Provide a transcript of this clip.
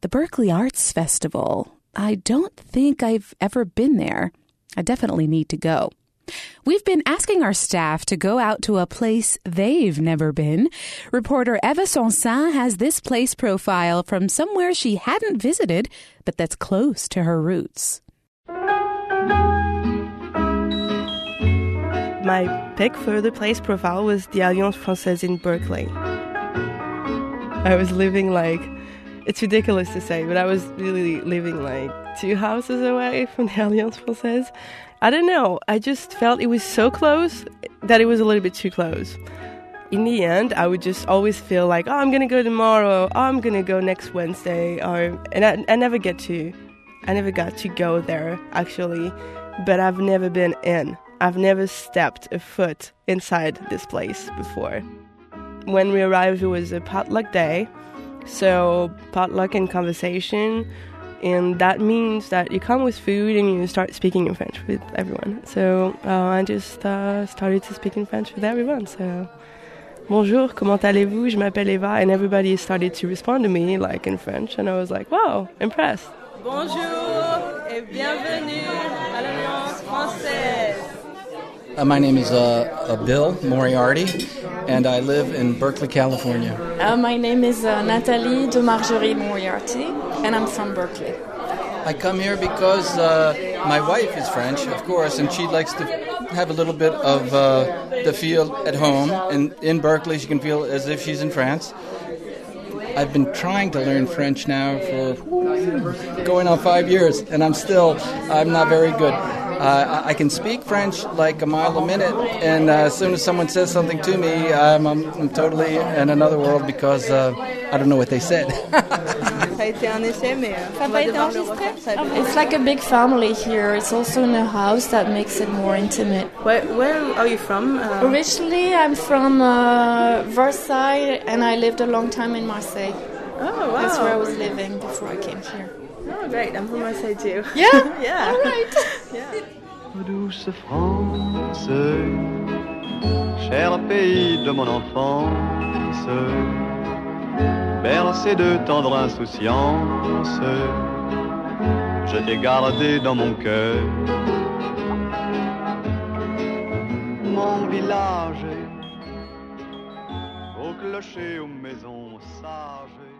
the Berkeley Arts Festival. I don't think I've ever been there. I definitely need to go. We've been asking our staff to go out to a place they've never been. Reporter Eva Sanson has this place profile from somewhere she hadn't visited, but that's close to her roots. My pick for the place profile was the Alliance Française in Berkeley. I was living it's ridiculous to say, but I was really living 2 houses away from the Alliance Française. I don't know, I just felt it was so close that it was a little bit too close. In the end, I would just always feel I'm going to go tomorrow, I'm going to go next Wednesday, and I never got to go there, actually, but I've never been in. I've never stepped a foot inside this place before. When we arrived, it was a potluck day, so potluck and conversation, and that means that you come with food and you start speaking in French with everyone. So I just started to speak in French with everyone. So, bonjour, comment allez-vous? Je m'appelle Eva, and everybody started to respond to me in French, and I was wow, impressed. Bonjour et bienvenue à l'Alliance Française. My name is Bill Moriarty, and I live in Berkeley, California. My name is Nathalie de Marjorie Moriarty, and I'm from Berkeley. I come here because my wife is French, of course, and she likes to have a little bit of the feel at home. And in Berkeley, she can feel as if she's in France. I've been trying to learn French now for going on 5 years, and I'm not very good. I can speak French a mile a minute, and as soon as someone says something to me, I'm totally in another world because I don't know what they said. It's like a big family here. It's also in a house that makes it more intimate. Where are you from? Originally, I'm from Versailles, and I lived a long time in Marseille. Oh, wow. That's where I was living before I came here. Oh, great. I'm from Marseille, too. Yeah? Yeah. All right. Yeah. Douce France, cher pays de mon enfance, bercé de tendre insouciance, je t'ai gardé dans mon cœur. Mon village, au clocher, aux maisons sages,